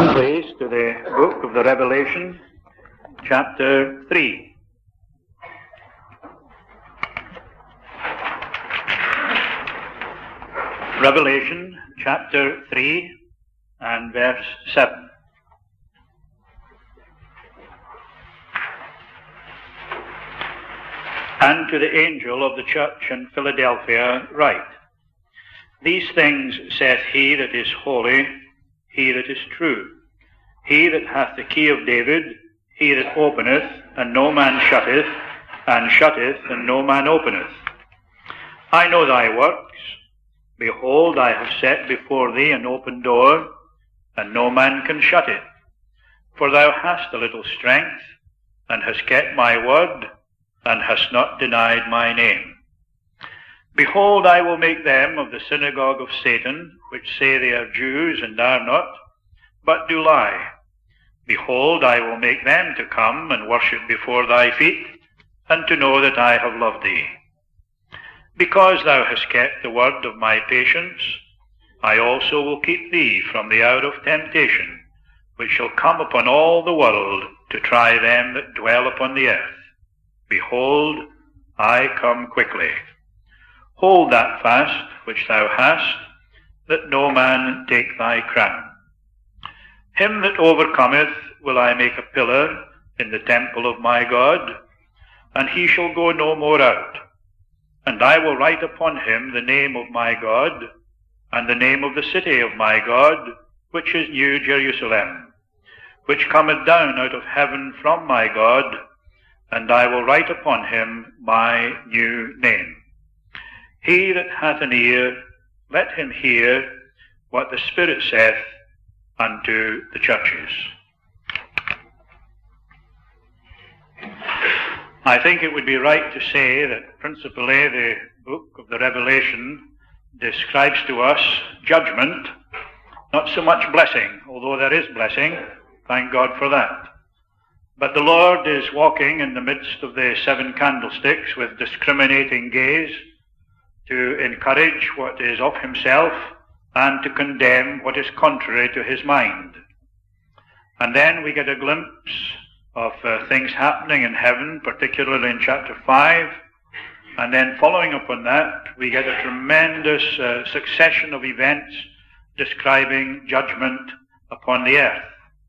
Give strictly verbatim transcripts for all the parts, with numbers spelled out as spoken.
please, to the book of the Revelation, chapter three. Revelation, chapter three, and verse seven. And to the angel of the church in Philadelphia write, These things saith he that is holy, he that is true, he that hath the key of David, he that openeth, and no man shutteth, and shutteth, and no man openeth. I know thy works. Behold, I have set before thee an open door, and no man can shut it. For thou hast a little strength, and hast kept my word, and hast not denied my name. Behold, I will make them of the synagogue of Satan, which say they are Jews, and are not, but do lie. Behold, I will make them to come and worship before thy feet, and to know that I have loved thee. Because thou hast kept the word of my patience, I also will keep thee from the hour of temptation, which shall come upon all the world to try them that dwell upon the earth. Behold, I come quickly. Hold that fast which thou hast, that no man take thy crown. Him that overcometh will I make a pillar in the temple of my God, and he shall go no more out. And I will write upon him the name of my God, and the name of the city of my God, which is New Jerusalem, which cometh down out of heaven from my God, and I will write upon him my new name. He that hath an ear, let him hear what the Spirit saith unto the churches. I think it would be right to say that principally the book of the Revelation describes to us judgment, not so much blessing, although there is blessing, thank God for that. But the Lord is walking in the midst of the seven candlesticks with discriminating gaze to encourage what is of himself and to condemn what is contrary to his mind. And then we get a glimpse of uh, things happening in heaven, particularly in chapter five. And then following upon that, we get a tremendous uh, succession of events describing judgment upon the earth.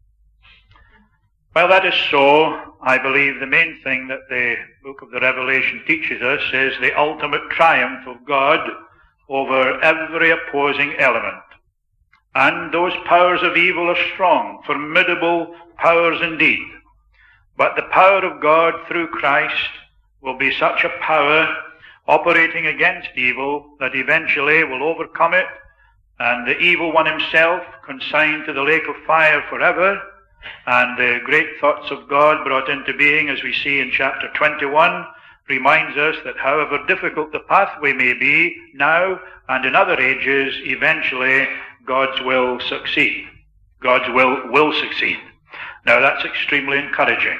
While that is so, I believe the main thing that the book of the Revelation teaches us is the ultimate triumph of God over every opposing element. And those powers of evil are strong, formidable powers indeed. But the power of God through Christ will be such a power operating against evil that eventually will overcome it, and the evil one himself consigned to the lake of fire forever, and the great thoughts of God brought into being, as we see in chapter twenty-one, reminds us that however difficult the pathway may be now and in other ages, eventually God's will succeed. God's will will succeed. Now that's extremely encouraging.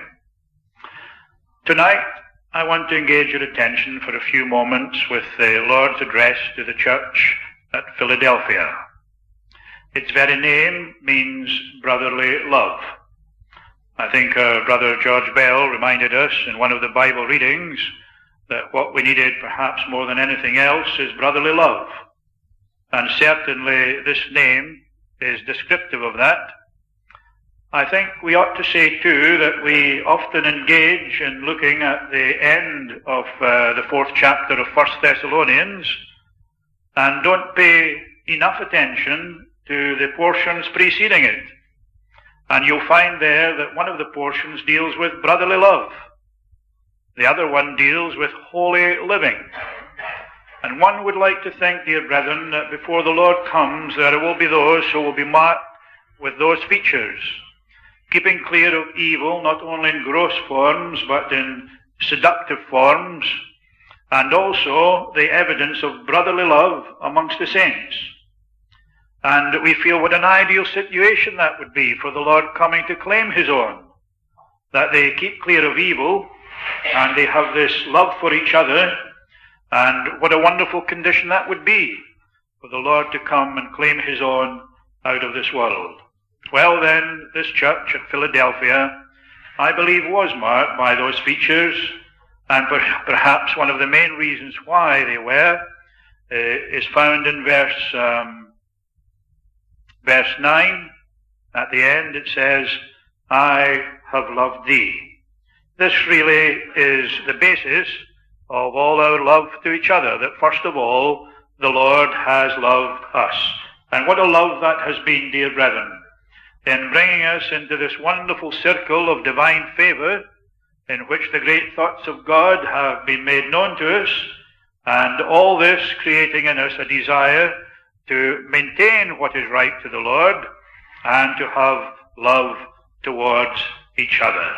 Tonight, I want to engage your attention for a few moments with the Lord's address to the church at Philadelphia. Its very name means brotherly love. I think uh, Brother George Bell reminded us in one of the Bible readings that what we needed perhaps more than anything else is brotherly love. And certainly this name is descriptive of that. I think we ought to say too that we often engage in looking at the end of uh, the fourth chapter of First Thessalonians and don't pay enough attention to the portions preceding it. And you'll find there that one of the portions deals with brotherly love. The other one deals with holy living. And one would like to think, dear brethren, that before the Lord comes, there will be those who will be marked with those features, keeping clear of evil, not only in gross forms, but in seductive forms, and also the evidence of brotherly love amongst the saints. And we feel what an ideal situation that would be for the Lord coming to claim his own, that they keep clear of evil, and they have this love for each other, and what a wonderful condition that would be for the Lord to come and claim his own out of this world. Well then, this church at Philadelphia, I believe, was marked by those features, and per- perhaps one of the main reasons why they were uh, is found in verse um, verse nine. At the end it says, I have loved thee. This really is the basis of all our love to each other, that first of all, the Lord has loved us. And what a love that has been, dear brethren, in bringing us into this wonderful circle of divine favor, in which the great thoughts of God have been made known to us, and all this creating in us a desire to maintain what is right to the Lord and to have love towards each other.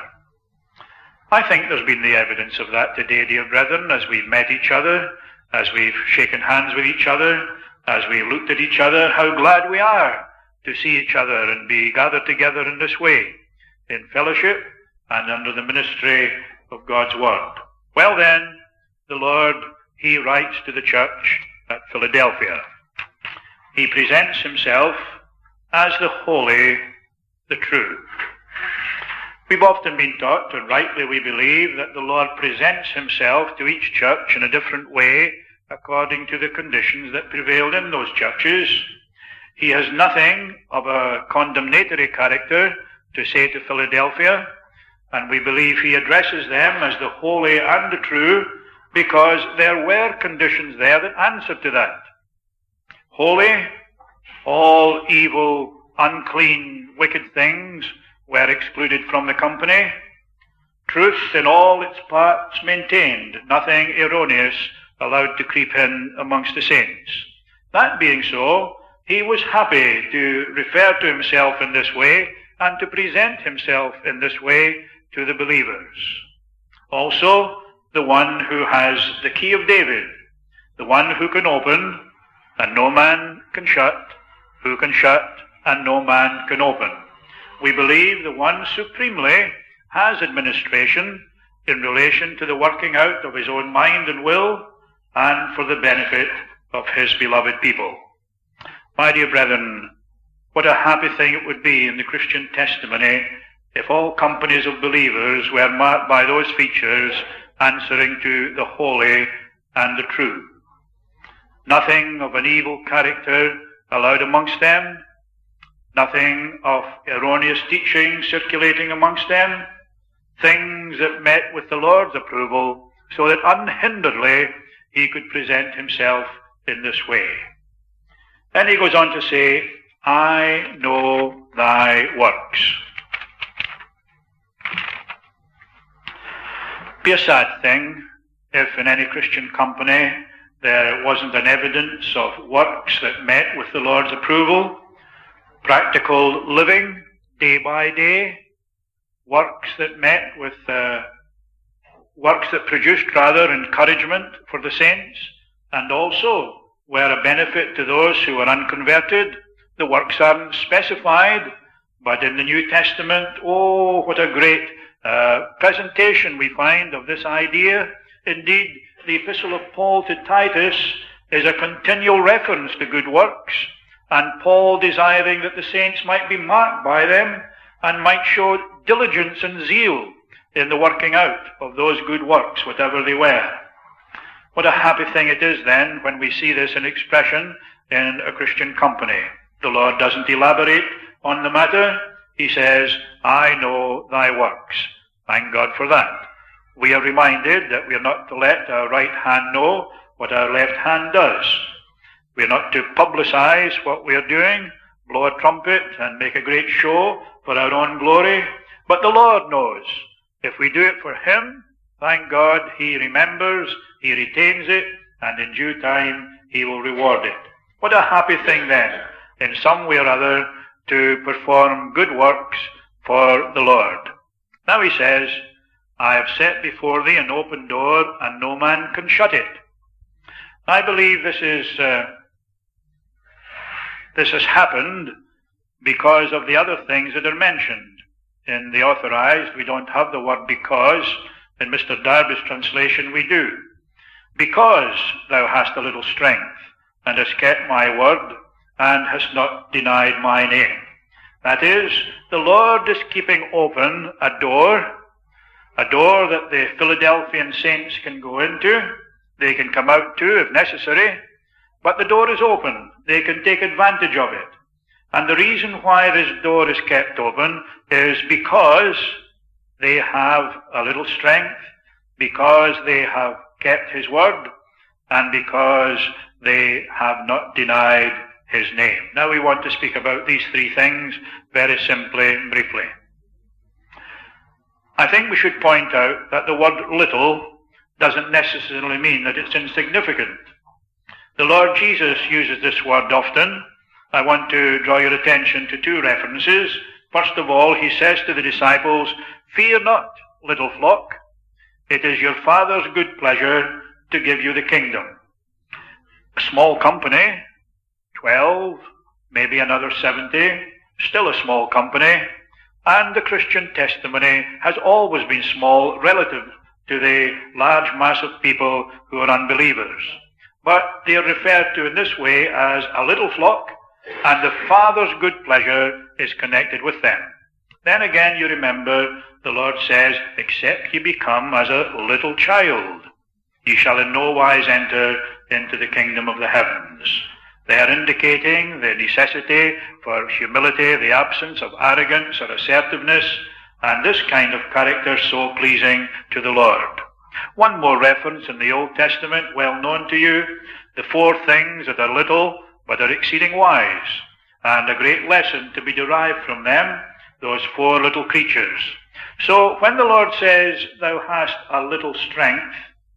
I think there's been the evidence of that today, dear brethren, as we've met each other, as we've shaken hands with each other, as we've looked at each other, how glad we are to see each other and be gathered together in this way, in fellowship and under the ministry of God's Word. Well then, the Lord, He writes to the church at Philadelphia. He presents Himself as the holy, the true. We've often been taught, and rightly we believe, that the Lord presents Himself to each church in a different way according to the conditions that prevailed in those churches. He has nothing of a condemnatory character to say to Philadelphia, and we believe He addresses them as the holy and the true because there were conditions there that answered to that. Holy, all evil, unclean, wicked things were excluded from the company. Truth in all its parts maintained, nothing erroneous allowed to creep in amongst the saints. That being so, He was happy to refer to Himself in this way and to present Himself in this way to the believers. Also, the one who has the key of David, the one who can open and no man can shut, who can shut and no man can open. We believe the one supremely has administration in relation to the working out of His own mind and will and for the benefit of His beloved people. My dear brethren, what a happy thing it would be in the Christian testimony if all companies of believers were marked by those features answering to the holy and the true. Nothing of an evil character allowed amongst them, nothing of erroneous teaching circulating amongst them, things that met with the Lord's approval, so that unhinderedly He could present Himself in this way. Then he goes on to say, I know thy works. Be a sad thing if in any Christian company there wasn't an evidence of works that met with the Lord's approval, practical living day by day, works that met with, uh, works that produced rather encouragement for the saints, and also were a benefit to those who were unconverted. The works aren't specified, but in the New Testament, oh, what a great uh, presentation we find of this idea. Indeed, the epistle of Paul to Titus is a continual reference to good works, and Paul desiring that the saints might be marked by them and might show diligence and zeal in the working out of those good works, whatever they were. What a happy thing it is then when we see this in expression in a Christian company. The Lord doesn't elaborate on the matter. He says, I know thy works. Thank God for that. We are reminded that we are not to let our right hand know what our left hand does. We are not to publicize what we are doing, blow a trumpet and make a great show for our own glory. But the Lord knows. If we do it for Him, thank God, He remembers, He retains it, and in due time He will reward it. What a happy thing then, in some way or other, to perform good works for the Lord. Now he says, I have set before thee an open door, and no man can shut it. I believe this is uh, this has happened because of the other things that are mentioned. In the Authorized, we don't have the word because. In Mister Darby's translation, we do. Because thou hast a little strength, and hast kept my word, and hast not denied my name. That is, the Lord is keeping open a door, a door that the Philadelphian saints can go into, they can come out to if necessary, but the door is open. They can take advantage of it. And the reason why this door is kept open is because they have a little strength, because they have kept his word, and because they have not denied his name. Now we want to speak about these three things very simply and briefly. I think we should point out that the word little doesn't necessarily mean that it's insignificant. The Lord Jesus uses this word often. I want to draw your attention to two references. First of all, he says to the disciples, "Fear not, little flock. It is your Father's good pleasure to give you the kingdom." A small company, twelve, maybe another seventy, still a small company, and the Christian testimony has always been small relative to the large mass of people who are unbelievers. But they are referred to in this way as a little flock, and the Father's good pleasure is connected with them. Then again, you remember, the Lord says, "Except ye become as a little child, ye shall in no wise enter into the kingdom of the heavens." They are indicating the necessity for humility, the absence of arrogance or assertiveness, and this kind of character so pleasing to the Lord. One more reference in the Old Testament, well known to you, the four things that are little but are exceeding wise, and a great lesson to be derived from them, those four little creatures. So when the Lord says, "Thou hast a little strength,"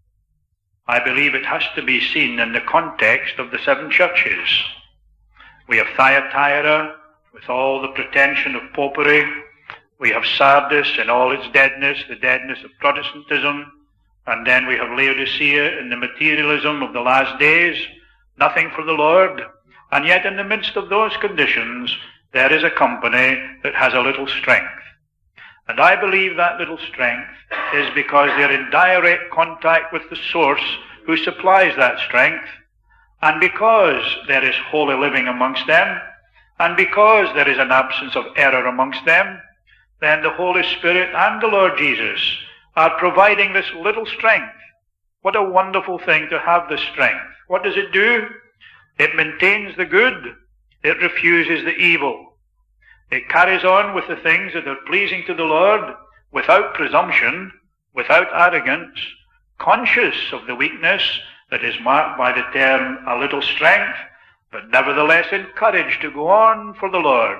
I believe it has to be seen in the context of the seven churches. We have Thyatira with all the pretension of popery. We have Sardis in all its deadness, the deadness of Protestantism. And then we have Laodicea in the materialism of the last days, nothing for the Lord. And yet in the midst of those conditions, there is a company that has a little strength. And I believe that little strength is because they're in direct contact with the source who supplies that strength, and because there is holy living amongst them, and because there is an absence of error amongst them, then the Holy Spirit and the Lord Jesus are providing this little strength. What a wonderful thing to have this strength. What does it do? It maintains the good. It refuses the evil. It carries on with the things that are pleasing to the Lord without presumption, without arrogance, conscious of the weakness that is marked by the term a little strength, but nevertheless encouraged to go on for the Lord.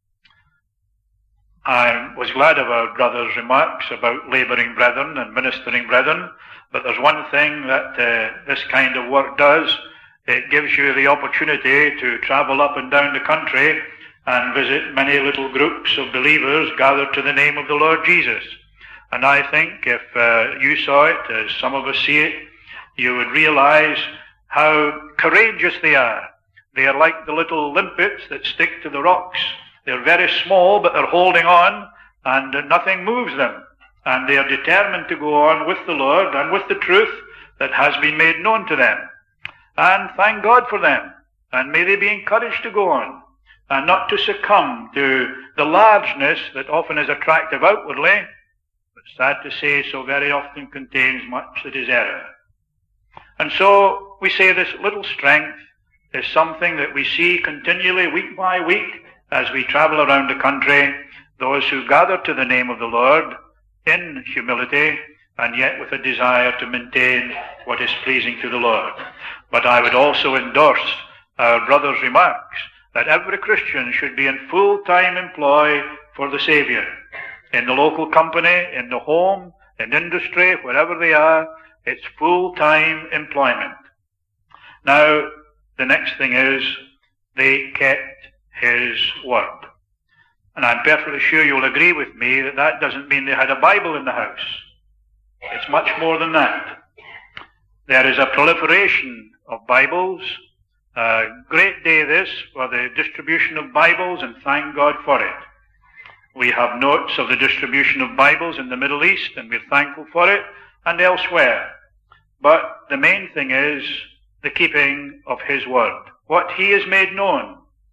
I was glad of our brother's remarks about laboring brethren and ministering brethren, but there's one thing that uh, this kind of work does. It gives you the opportunity to travel up and down the country and visit many little groups of believers gathered to the name of the Lord Jesus. And I think if uh, you saw it, as some of us see it, you would realize how courageous they are. They are like the little limpets that stick to the rocks. They're very small, but they're holding on, and nothing moves them. And they are determined to go on with the Lord and with the truth that has been made known to them. And thank God for them. And may they be encouraged to go on, and not to succumb to the largeness that often is attractive outwardly, but sad to say so very often contains much that is error. And so we say this little strength is something that we see continually week by week as we travel around the country, those who gather to the name of the Lord in humility and yet with a desire to maintain what is pleasing to the Lord. But I would also endorse our brother's remarks that every Christian should be in full-time employ for the Savior. In the local company, in the home, in industry, wherever they are, it's full-time employment. Now, the next thing is, they kept his word. And I'm perfectly sure you'll agree with me that that doesn't mean they had a Bible in the house. It's much more than that. There is a proliferation of Bibles. A great day this for the distribution of Bibles, and thank God for it. We have notes of the distribution of Bibles in the Middle East, and we're thankful for it, and elsewhere. But the main thing is the keeping of his word. What he has made known,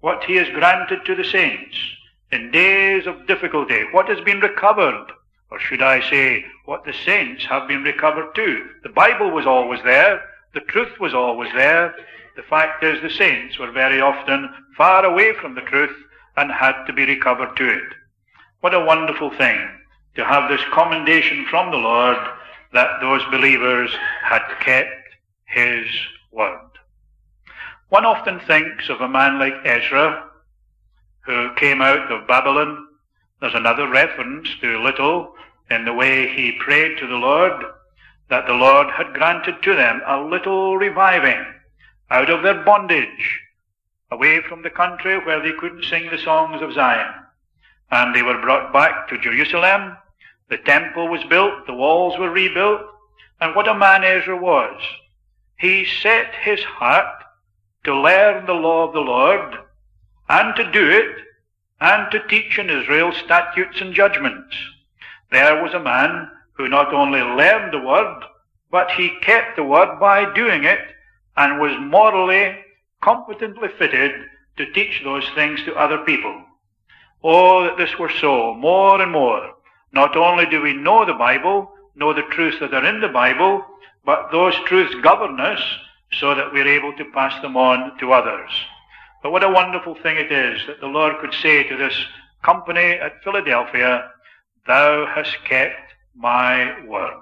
what he has granted to the saints in days of difficulty, what has been recovered, or should I say, what the saints have been recovered to. The Bible was always there. The truth was always there. The fact is the saints were very often far away from the truth and had to be recovered to it. What a wonderful thing to have this commendation from the Lord that those believers had kept his word. One often thinks of a man like Ezra, who came out of Babylon. There's another reference to little in the way he prayed to the Lord, that the Lord had granted to them a little reviving out of their bondage, away from the country where they couldn't sing the songs of Zion. And they were brought back to Jerusalem. The temple was built, the walls were rebuilt, and what a man Ezra was. He set his heart to learn the law of the Lord, and to do it, and to teach in Israel statutes and judgments. There was a man who not only learned the word, but he kept the word by doing it, and was morally, competently fitted to teach those things to other people. Oh, that this were so, more and more. Not only do we know the Bible, know the truths that are in the Bible, but those truths govern us so that we're able to pass them on to others. But what a wonderful thing it is that the Lord could say to this company at Philadelphia, "Thou hast kept my word."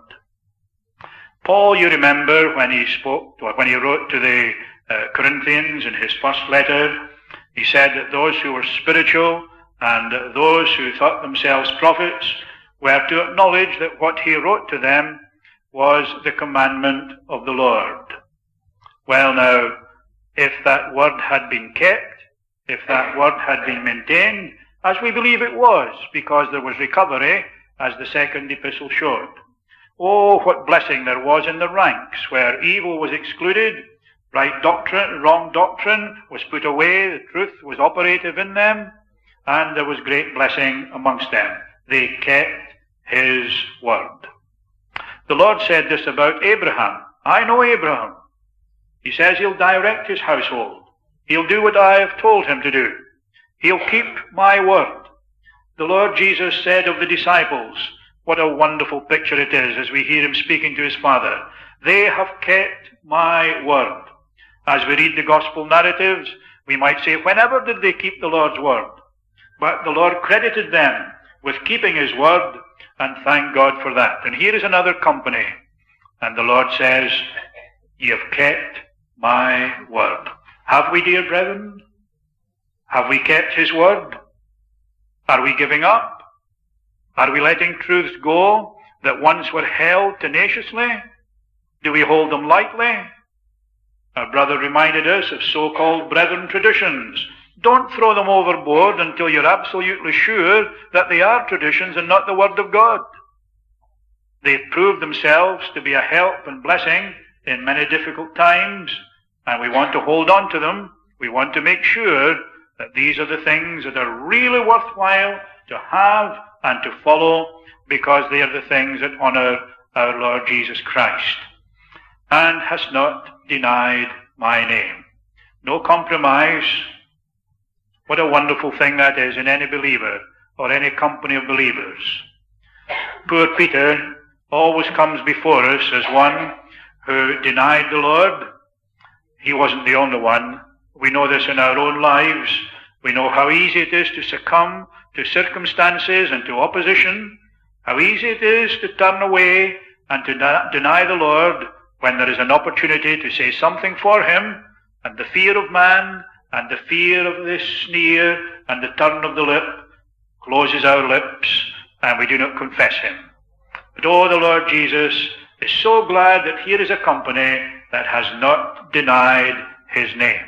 Paul, you remember when he spoke, or when he wrote to the uh, Corinthians in his first letter, he said that those who were spiritual and those who thought themselves prophets were to acknowledge that what he wrote to them was the commandment of the Lord. Well now, if that word had been kept, if that word had been maintained, as we believe it was, because there was recovery, as the second epistle showed. Oh, what blessing there was in the ranks, where evil was excluded, right doctrine, wrong doctrine was put away, the truth was operative in them, and there was great blessing amongst them. They kept his word. The Lord said this about Abraham. I know Abraham. He says he'll direct his household. He'll do what I have told him to do. He'll keep my word. The Lord Jesus said of the disciples, what a wonderful picture it is as we hear him speaking to his Father. They have kept my word. As we read the gospel narratives, we might say, whenever did they keep the Lord's word? But the Lord credited them with keeping his word, and thank God for that. And here is another company. And the Lord says, ye have kept my word. Have we, dear brethren? Have we kept his word? Are we giving up? Are we letting truths go that once were held tenaciously? Do we hold them lightly? Our brother reminded us of so-called brethren traditions. Don't throw them overboard until you're absolutely sure that they are traditions and not the Word of God. They've proved themselves to be a help and blessing in many difficult times, and we want to hold on to them. We want to make sure that these are the things that are really worthwhile to have and to follow, because they are the things that honor our Lord Jesus Christ. And hast not denied my name. No compromise. What a wonderful thing that is in any believer or any company of believers. Poor Peter always comes before us as one who denied the Lord. He wasn't the only one. We know this in our own lives. We know how easy it is to succumb to circumstances and to opposition, how easy it is to turn away and to deny the Lord when there is an opportunity to say something for him, and the fear of man and the fear of the sneer and the turn of the lip closes our lips and we do not confess him. But oh, the Lord Jesus is so glad that here is a company that has not denied his name.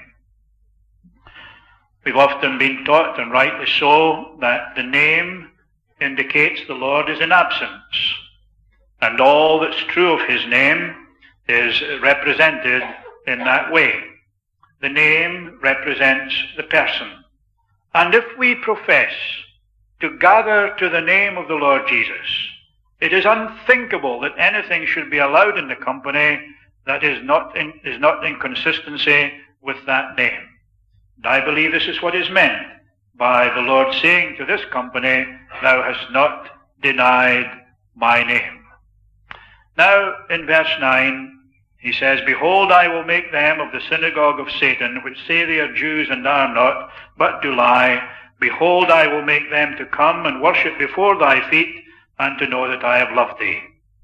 We've often been taught, and rightly so, that the name indicates the Lord is in absence. And all that's true of his name is represented in that way. The name represents the person. And if we profess to gather to the name of the Lord Jesus, it is unthinkable that anything should be allowed in the company that is not in, is not in consistency with that name. And I believe this is what is meant by the Lord saying to this company, thou hast not denied my name. Now, in verse nine, he says, behold, I will make them of the synagogue of Satan, which say they are Jews and are not, but do lie. Behold, I will make them to come and worship before thy feet, and to know that I have loved thee.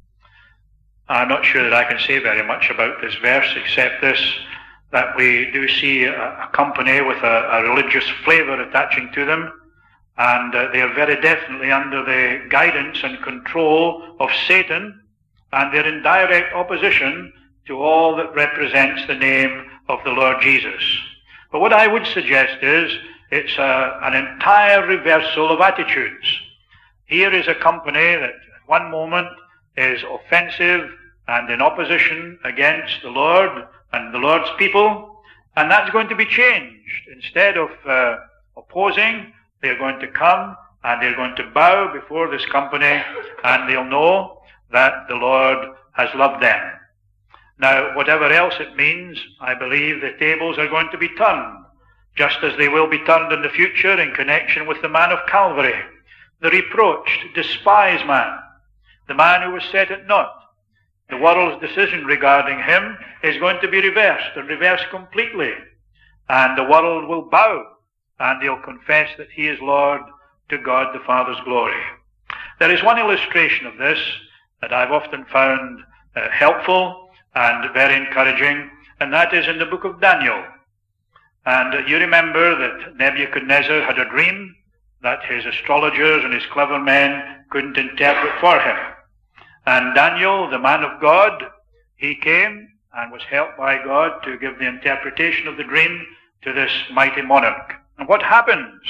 I'm not sure that I can say very much about this verse, except this, that we do see a, a company with a, a religious flavor attaching to them, and uh, they are very definitely under the guidance and control of Satan, and they're in direct opposition to all that represents the name of the Lord Jesus. But what I would suggest is, it's a, an entire reversal of attitudes. Here is a company that at one moment is offensive and in opposition against the Lord and the Lord's people, and that's going to be changed. Instead of uh, opposing, they're going to come and they're going to bow before this company, and they'll know that the Lord has loved them. Now, whatever else it means, I believe the tables are going to be turned, just as they will be turned in the future in connection with the man of Calvary, the reproached, despised man, the man who was set at naught. The world's decision regarding him is going to be reversed, and reversed completely. And the world will bow, and they'll confess that he is Lord, to God the Father's glory. There is one illustration of this that I've often found uh, helpful and very encouraging, and that is in the book of Daniel. And uh, you remember that Nebuchadnezzar had a dream that his astrologers and his clever men couldn't interpret for him. And Daniel, the man of God, he came and was helped by God to give the interpretation of the dream to this mighty monarch. And what happens?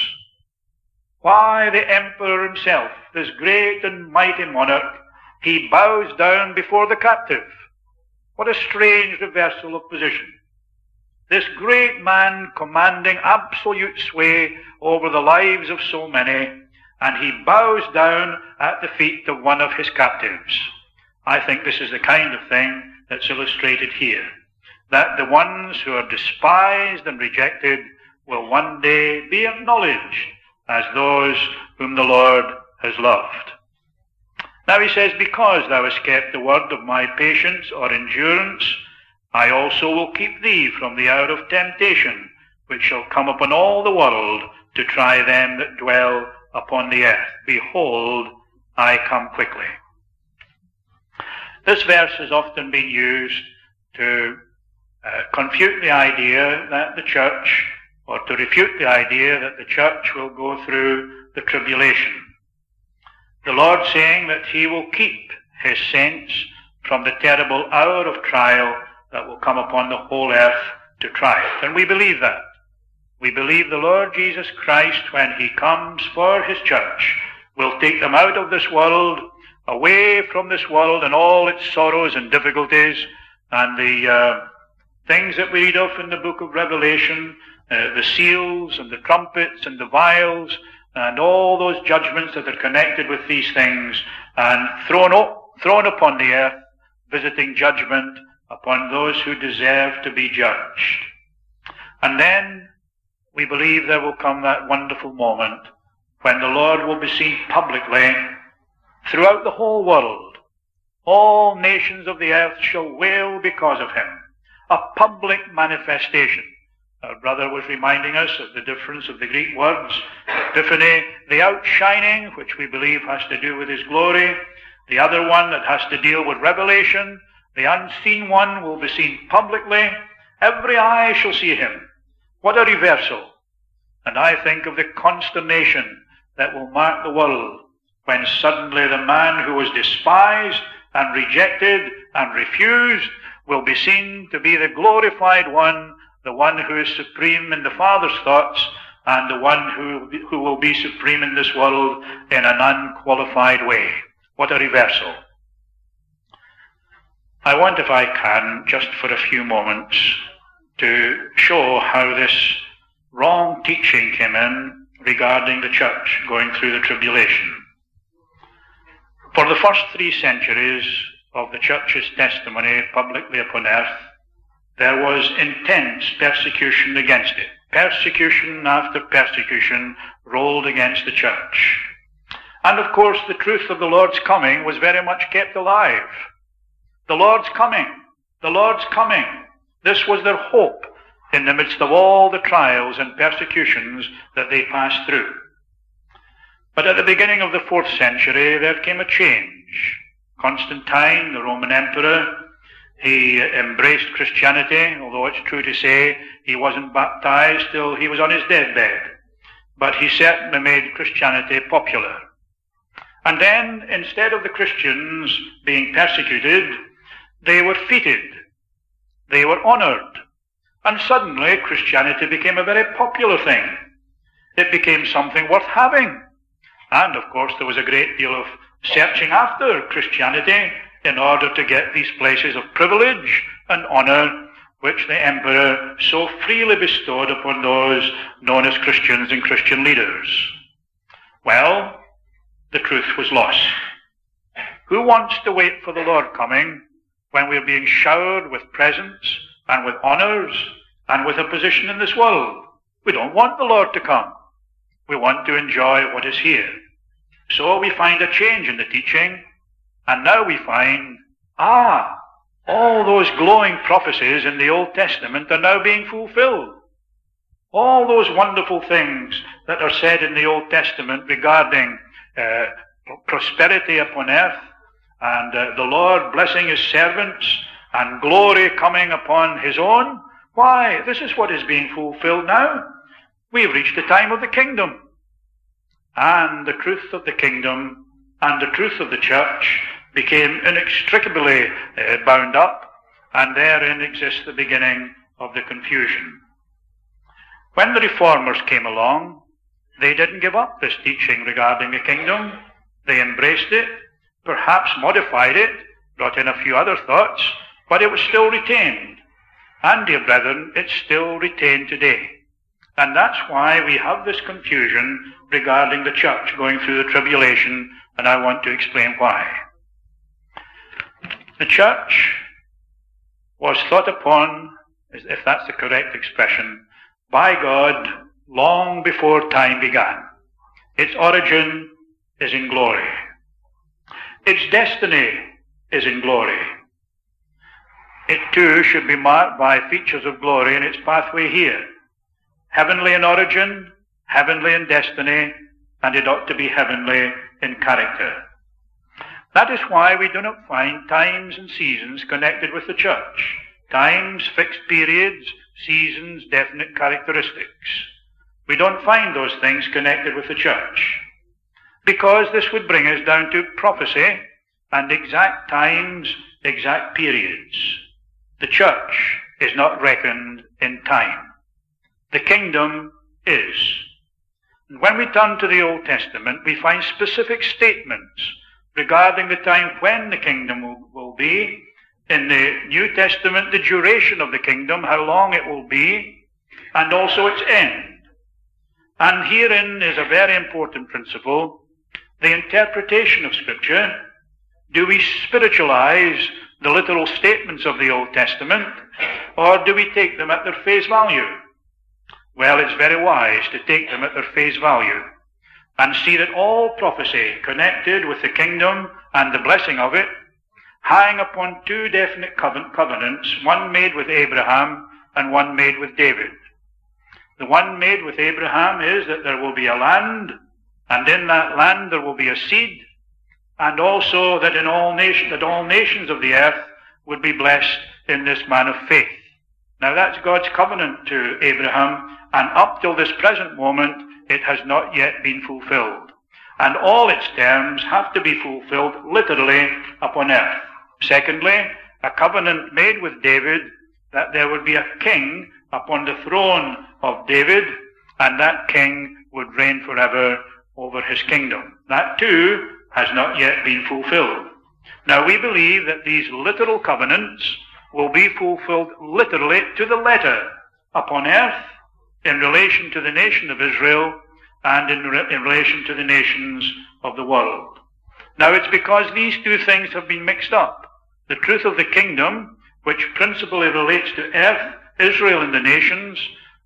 Why, the emperor himself, this great and mighty monarch, he bows down before the captive. What a strange reversal of position. This great man commanding absolute sway over the lives of so many, and he bows down at the feet of one of his captives. I think this is the kind of thing that's illustrated here, that the ones who are despised and rejected will one day be acknowledged as those whom the Lord has loved. Now he says, because thou hast kept the word of my patience or endurance, I also will keep thee from the hour of temptation, which shall come upon all the world to try them that dwell upon the earth. Behold, I come quickly. This verse has often been used to uh, confute the idea that the church, or to refute the idea that the church will go through the tribulation. The Lord saying that he will keep his saints from the terrible hour of trial that will come upon the whole earth to try it. And we believe that. We believe the Lord Jesus Christ, when he comes for his church, will take them out of this world, away from this world and all its sorrows and difficulties, and the uh, things that we read of in the book of Revelation, uh, the seals and the trumpets and the vials, and all those judgments that are connected with these things, and thrown, up, thrown upon the earth, visiting judgment upon those who deserve to be judged. And then we believe there will come that wonderful moment when the Lord will be seen publicly throughout the whole world. All nations of the earth shall wail because of him. A public manifestation. Our brother was reminding us of the difference of the Greek words. Epiphany, the outshining, which we believe has to do with his glory. The other one that has to deal with revelation. The unseen one will be seen publicly. Every eye shall see him. What a reversal. And I think of the consternation that will mark the world when suddenly the man who was despised and rejected and refused will be seen to be the glorified one, the one who is supreme in the Father's thoughts, and the one who, who will be supreme in this world in an unqualified way. What a reversal. I want, if I can, just for a few moments, to show how this wrong teaching came in regarding the church going through the tribulation. For the first three centuries of the church's testimony publicly upon earth, there was intense persecution against it. persecution after persecution rolled against the church. And of course, the truth of the Lord's coming was very much kept alive. The Lord's coming, the Lord's coming. This was their hope in the midst of all the trials and persecutions that they passed through. But at the beginning of the fourth century, there came a change. Constantine, the Roman emperor, he embraced Christianity, although it's true to say he wasn't baptized till he was on his deathbed. But he certainly made Christianity popular. And then, instead of the Christians being persecuted, they were feted. They were honored. And suddenly, Christianity became a very popular thing. It became something worth having. And, of course, there was a great deal of searching after Christianity in order to get these places of privilege and honor which the emperor so freely bestowed upon those known as Christians and Christian leaders. Well, the truth was lost. Who wants to wait for the Lord coming when we're being showered with presents and with honors and with a position in this world? We don't want the Lord to come. We want to enjoy what is here. So we find a change in the teaching, and now we find, ah, all those glowing prophecies in the Old Testament are now being fulfilled. All those wonderful things that are said in the Old Testament regarding uh, prosperity upon earth, and uh, the Lord blessing his servants, and glory coming upon his own, why, this is what is being fulfilled now. We've reached the time of the kingdom. And the truth of the kingdom and the truth of the church became inextricably uh, bound up, and therein exists the beginning of the confusion. When the reformers came along, they didn't give up this teaching regarding the kingdom. They embraced it, perhaps modified it, brought in a few other thoughts, but it was still retained. And, dear brethren, it's still retained today. And that's why we have this confusion regarding the church going through the tribulation, and I want to explain why. The church was thought upon, if that's the correct expression, by God long before time began. Its origin is in glory. Its destiny is in glory. It too should be marked by features of glory in its pathway here. Heavenly in origin, heavenly in destiny, and it ought to be heavenly in character. That is why we do not find times and seasons connected with the church. Times, fixed periods, seasons, definite characteristics. We don't find those things connected with the church, because this would bring us down to prophecy and exact times, exact periods. The church is not reckoned in time. The kingdom is. And when we turn to the Old Testament, we find specific statements regarding the time when the kingdom will, will be. In the New Testament, the duration of the kingdom, how long it will be, and also its end. And herein is a very important principle, the interpretation of Scripture. Do we spiritualize the literal statements of the Old Testament, or do we take them at their face value? Well, it's very wise to take them at their face value and see that all prophecy connected with the kingdom and the blessing of it hang upon two definite covenants, one made with Abraham and one made with David. The one made with Abraham is that there will be a land, and in that land there will be a seed, and also that in all nations, that all nations of the earth would be blessed in this man of faith. Now that's God's covenant to Abraham, and up till this present moment, it has not yet been fulfilled. And all its terms have to be fulfilled literally upon earth. Secondly, a covenant made with David that there would be a king upon the throne of David, and that king would reign forever over his kingdom. That too has not yet been fulfilled. Now we believe that these literal covenants will be fulfilled literally to the letter upon earth in relation to the nation of Israel and in, re- in relation to the nations of the world. Now it's because these two things have been mixed up. The truth of the kingdom, which principally relates to earth, Israel and the nations,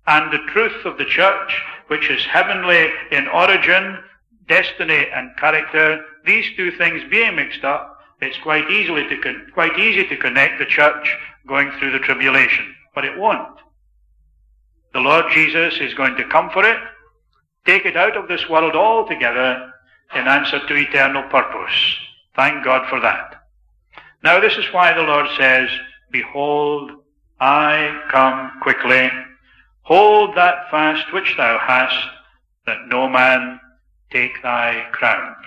and the truth of the church, which is heavenly in origin, destiny and character, these two things being mixed up, it's quite easily to con- quite easy to connect the church going through the tribulation. But it won't. The Lord Jesus is going to come for it, take it out of this world altogether in answer to eternal purpose. Thank God for that. Now this is why the Lord says, behold, I come quickly. Hold that fast which thou hast, that no man take thy crown.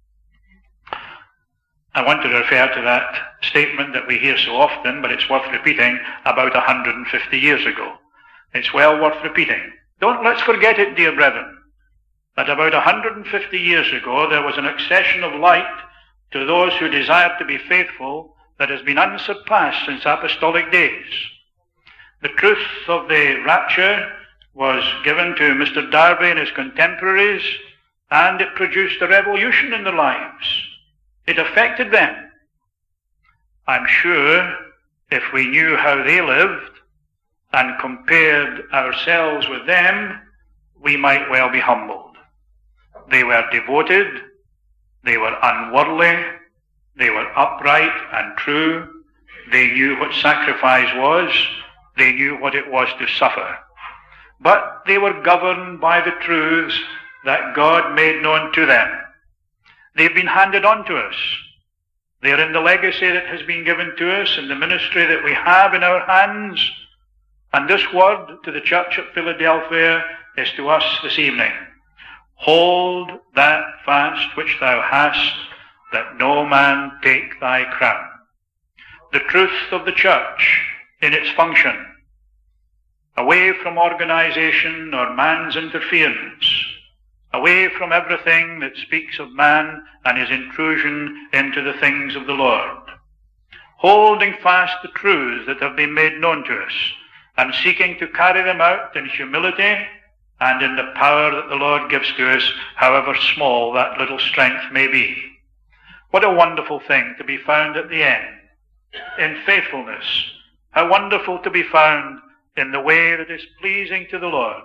I want to refer to that statement that we hear so often, but it's worth repeating, about one hundred fifty years ago. It's well worth repeating. Don't let's forget it, dear brethren, that about one hundred fifty years ago there was an accession of light to those who desired to be faithful that has been unsurpassed since apostolic days. The truth of the rapture was given to Mister Darby and his contemporaries, and it produced a revolution in their lives. It affected them. I'm sure if we knew how they lived and compared ourselves with them, we might well be humbled. They were devoted, they were unworldly, they were upright and true, they knew what sacrifice was, they knew what it was to suffer. But they were governed by the truths that God made known to them. They've been handed on to us. They're in the legacy that has been given to us, in the ministry that we have in our hands. And this word to the church at Philadelphia is to us this evening. Hold that fast which thou hast, that no man take thy crown. The truth of the church in its function, away from organization or man's interference, away from everything that speaks of man and his intrusion into the things of the Lord. Holding fast the truths that have been made known to us and seeking to carry them out in humility and in the power that the Lord gives to us, however small that little strength may be. What a wonderful thing to be found at the end in faithfulness. How wonderful to be found in the way that is pleasing to the Lord.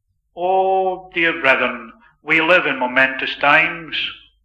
Oh, dear brethren, we live in momentous times.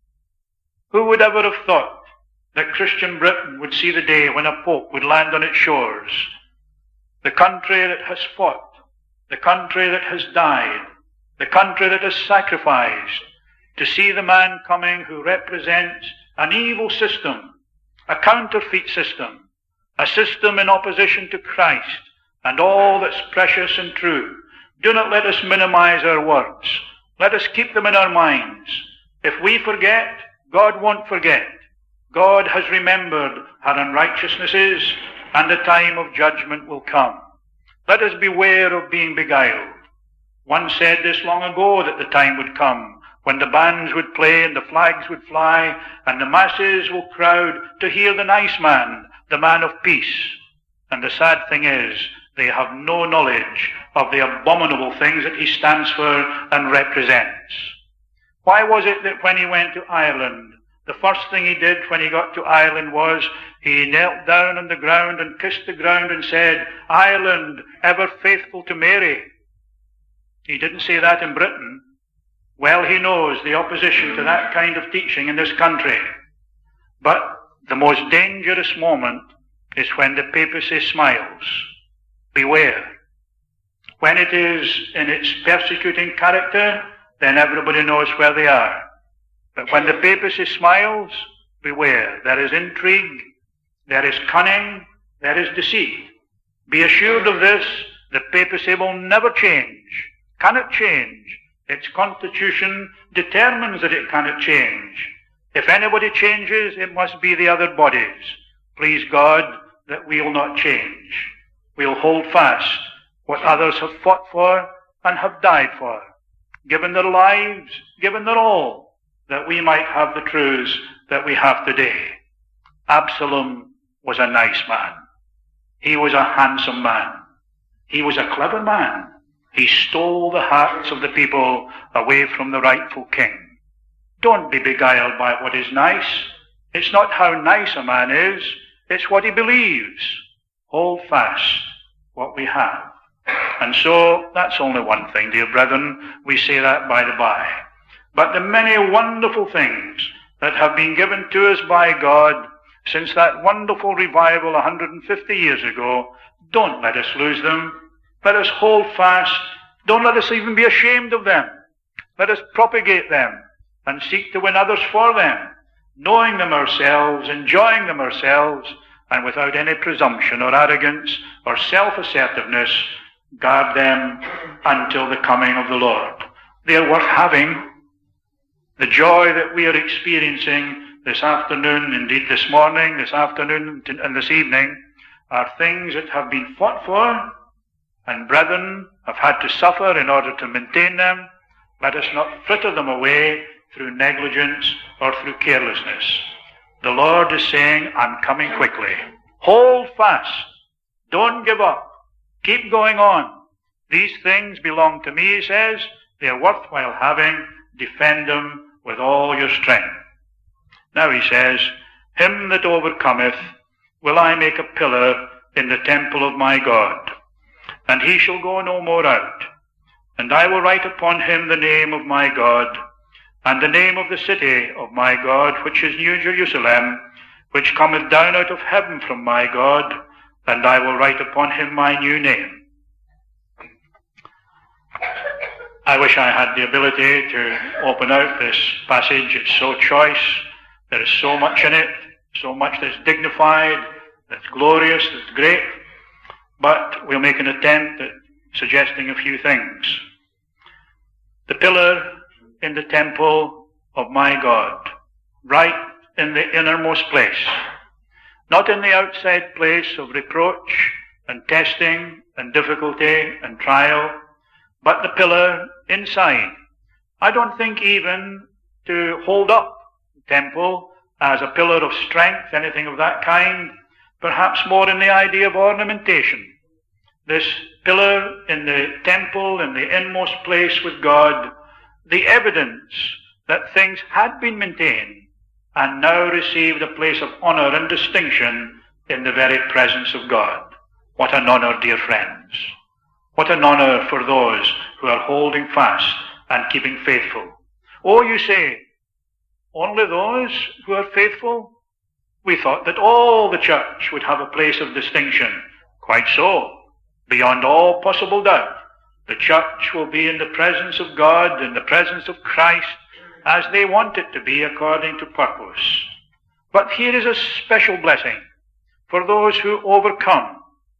Who would ever have thought that Christian Britain would see the day when a pope would land on its shores? The country that has fought, the country that has died, the country that has sacrificed, to see the man coming who represents an evil system, a counterfeit system, a system in opposition to Christ and all that's precious and true. Do not let us minimize our words. Let us keep them in our minds. If we forget, God won't forget. God has remembered our unrighteousnesses, and the time of judgment will come. Let us beware of being beguiled. One said this long ago, that the time would come when the bands would play and the flags would fly and the masses will crowd to hear the nice man, the man of peace. And the sad thing is, they have no knowledge of the abominable things that he stands for and represents. Why was it that when he went to Ireland, the first thing he did when he got to Ireland was he knelt down on the ground and kissed the ground and said, Ireland, ever faithful to Mary? He didn't say that in Britain. Well, he knows the opposition to that kind of teaching in this country. But the most dangerous moment is when the papacy smiles. Beware. When it is in its persecuting character, then everybody knows where they are. But when the papacy smiles, beware. There is intrigue, there is cunning, there is deceit. Be assured of this, the papacy will never change, cannot change. Its constitution determines that it cannot change. If anybody changes, it must be the other bodies. Please God that we will not change. We'll hold fast what others have fought for and have died for, given their lives, given their all, that we might have the truths that we have today. Absalom was a nice man. He was a handsome man. He was a clever man. He stole the hearts of the people away from the rightful king. Don't be beguiled by what is nice. It's not how nice a man is, it's what he believes. Hold fast what we have. And so that's only one thing, dear brethren. We say that by the by. But the many wonderful things that have been given to us by God since that wonderful revival one hundred fifty years ago, don't let us lose them. Let us hold fast. Don't let us even be ashamed of them. Let us propagate them and seek to win others for them, knowing them ourselves, enjoying them ourselves, and without any presumption or arrogance or self-assertiveness, guard them until the coming of the Lord. They are worth having. The joy that we are experiencing this afternoon, indeed this morning, this afternoon and this evening, are things that have been fought for, and brethren have had to suffer in order to maintain them. Let us not fritter them away through negligence or through carelessness. The Lord is saying, I'm coming quickly. Hold fast. Don't give up. Keep going on. These things belong to me, he says. They are worthwhile having. Defend them with all your strength. Now he says, him that overcometh will I make a pillar in the temple of my God, and he shall go no more out. And I will write upon him the name of my God, and the name of the city of my God, which is New Jerusalem, which cometh down out of heaven from my God, and I will write upon him my new name. I wish I had the ability to open out this passage. It's so choice. There is so much in it, so much that's dignified, that's glorious, that's great. But we'll make an attempt at suggesting a few things. The pillar in the temple of my God, right in the innermost place, not in the outside place of reproach and testing and difficulty and trial, but the pillar inside. I don't think even to hold up the temple as a pillar of strength, anything of that kind, perhaps more in the idea of ornamentation. This pillar in the temple, in the inmost place with God, the evidence that things had been maintained and now received a place of honor and distinction in the very presence of God. What an honor, dear friends. What an honor for those who are holding fast and keeping faithful. Oh, you say, only those who are faithful? We thought that all the church would have a place of distinction. Quite so. Beyond all possible doubt, the church will be in the presence of God, in the presence of Christ, as they want it to be according to purpose. But here is a special blessing for those who overcome.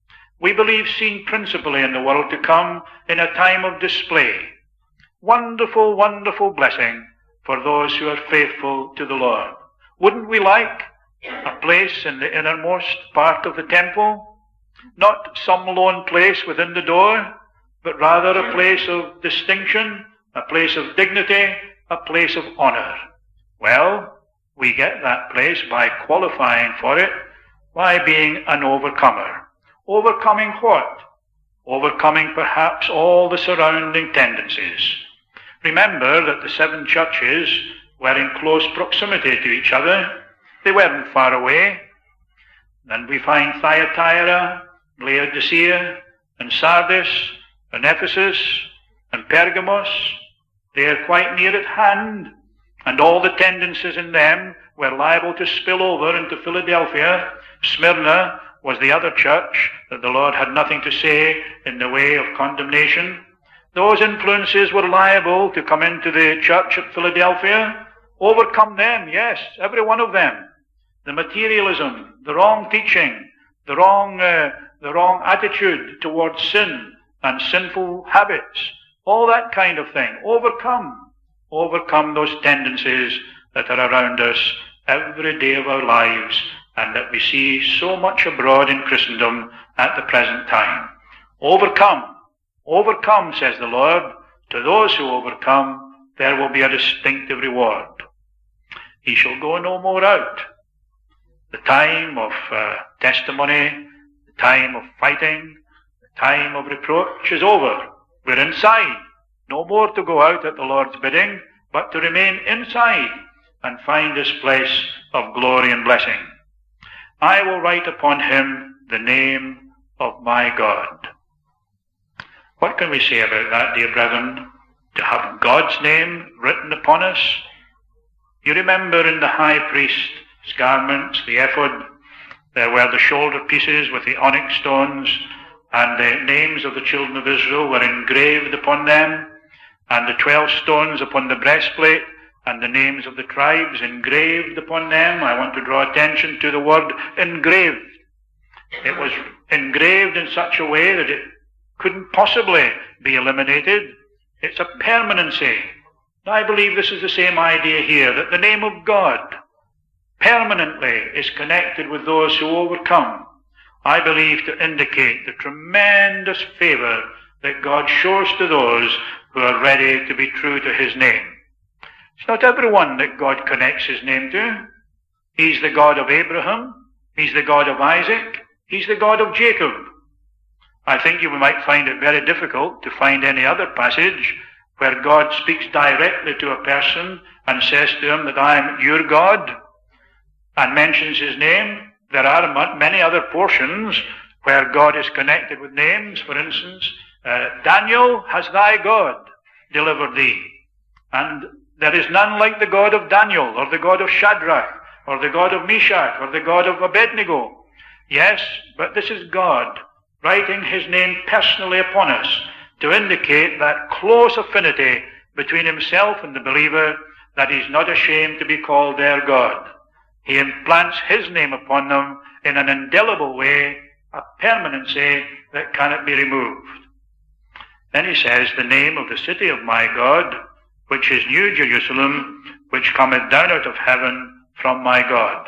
We believe seen principally in the world to come in a time of display. Wonderful, wonderful blessing for those who are faithful to the Lord. Wouldn't we like a place in the innermost part of the temple? Not some lone place within the door, but rather a place of distinction, a place of dignity, a place of honor. Well, we get that place by qualifying for it, by being an overcomer. Overcoming what? Overcoming perhaps all the surrounding tendencies. Remember that the seven churches were in close proximity to each other. They weren't far away. Then we find Thyatira, Laodicea, and Sardis, and Ephesus, and Pergamos. They are quite near at hand, and all the tendencies in them were liable to spill over into Philadelphia. Smyrna was the other church that the Lord had nothing to say in the way of condemnation. Those influences were liable to come into the church at Philadelphia. Overcome them, yes, every one of them. The materialism, the wrong teaching, the wrong, uh, the wrong attitude towards sin and sinful habits, all that kind of thing. Overcome. Overcome those tendencies that are around us every day of our lives, and that we see so much abroad in Christendom at the present time. Overcome. Overcome, says the Lord. To those who overcome, there will be a distinctive reward. He shall go no more out. The time of uh, testimony, the time of fighting, the time of reproach is over. We're inside. No more to go out at the Lord's bidding, but to remain inside and find this place of glory and blessing. I will write upon him the name of my God. What can we say about that, dear brethren? To have God's name written upon us? You remember in the high priest's garments, the ephod, there were the shoulder pieces with the onyx stones, and the names of the children of Israel were engraved upon them, and the twelve stones upon the breastplate, and the names of the tribes engraved upon them. I want to draw attention to the word engraved. It was engraved in such a way that it couldn't possibly be eliminated. It's a permanency. I believe this is the same idea here, that the name of God permanently is connected with those who overcome. I believe to indicate the tremendous favor that God shows to those who are ready to be true to his name. It's not everyone that God connects his name to. He's the God of Abraham. He's the God of Isaac. He's the God of Jacob. I think you might find it very difficult to find any other passage where God speaks directly to a person and says to him that I am your God and mentions his name. There are many other portions where God is connected with names. For instance, uh, Daniel, has thy God delivered thee? And there is none like the God of Daniel, or the God of Shadrach, or the God of Meshach, or the God of Abednego. Yes, but this is God writing his name personally upon us to indicate that close affinity between himself and the believer, that he's not ashamed to be called their God. He implants his name upon them in an indelible way, a permanency that cannot be removed. Then he says, the name of the city of my God, which is New Jerusalem, which cometh down out of heaven from my God.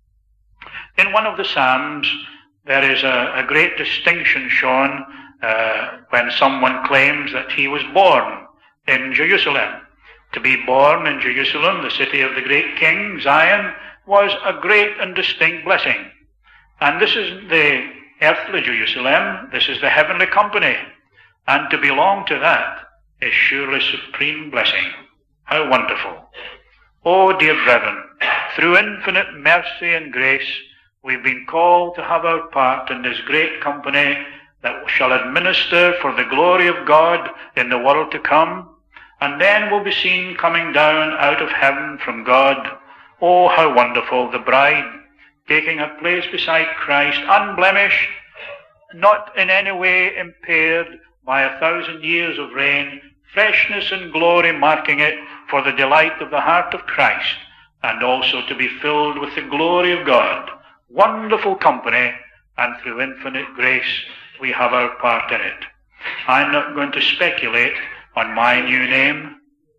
In one of the Psalms, there is a, a great distinction shown uh, when someone claims that he was born in Jerusalem. To be born in Jerusalem, the city of the great king, Zion, was a great and distinct blessing. And this is the earthly Jerusalem, this is the heavenly company. And to belong to that is surely supreme blessing. How wonderful. Oh, dear brethren, through infinite mercy and grace, we've been called to have our part in this great company that shall administer for the glory of God in the world to come, and then will be seen coming down out of heaven from God. Oh, how wonderful, the bride taking her place beside Christ, unblemished, not in any way impaired by a thousand years of reign, freshness and glory marking it for the delight of the heart of Christ, and also to be filled with the glory of God. Wonderful company, and through infinite grace we have our part in it. I'm not going to speculate on my new name.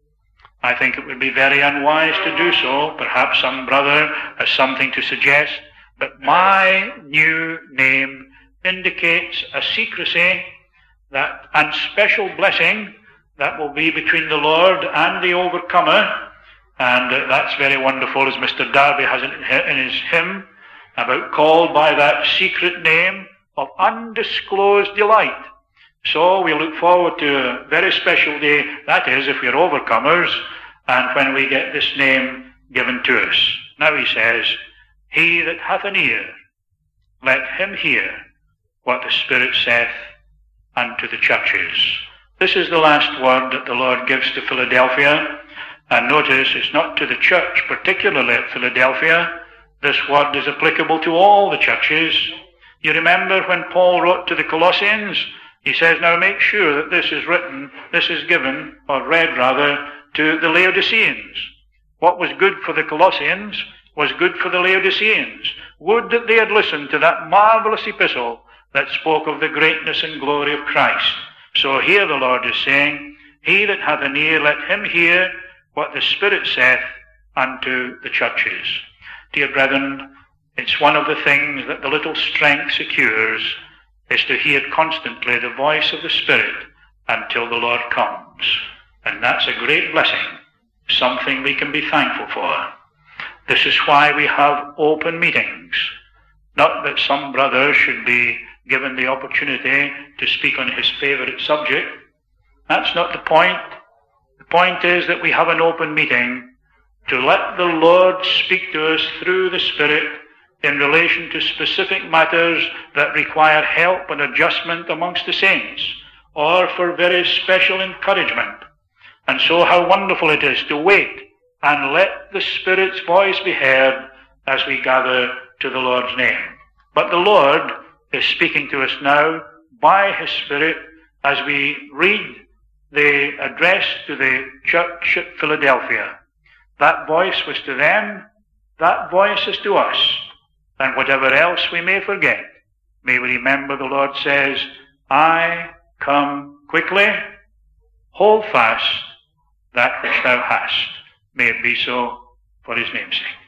I think it would be very unwise to do so. Perhaps some brother has something to suggest, but my new name indicates a secrecy that and special blessing that will be between the Lord and the overcomer. And uh, that's very wonderful, as Mister Darby has in, in his hymn about called by that secret name of undisclosed delight. So we look forward to a very special day, that is, if we're overcomers, and when we get this name given to us. Now he says, he that hath an ear, let him hear what the Spirit saith unto the churches. This is the last word that the Lord gives to Philadelphia. And notice, it's not to the church, particularly at Philadelphia. This word is applicable to all the churches. You remember when Paul wrote to the Colossians, he says, now make sure that this is written, this is given, or read rather, to the Laodiceans. What was good for the Colossians was good for the Laodiceans. Would that they had listened to that marvelous epistle that spoke of the greatness and glory of Christ. So here the Lord is saying, he that hath an ear, let him hear what the Spirit saith unto the churches. Dear brethren, it's one of the things that the little strength secures, is to hear constantly the voice of the Spirit until the Lord comes. And that's a great blessing, something we can be thankful for. This is why we have open meetings. Not that some brother should be given the opportunity to speak on his favorite subject. That's not the point. The point is that we have an open meeting to let the Lord speak to us through the Spirit in relation to specific matters that require help and adjustment amongst the saints. or for very special encouragement. And so how wonderful it is to wait and let the Spirit's voice be heard as we gather to the Lord's name. But the Lord is speaking to us now by His Spirit as we read the address to the church at Philadelphia. That voice was to them, that voice is to us. And whatever else we may forget, may we remember the Lord says, I come quickly, hold fast that which thou hast. May it be so for His name's sake.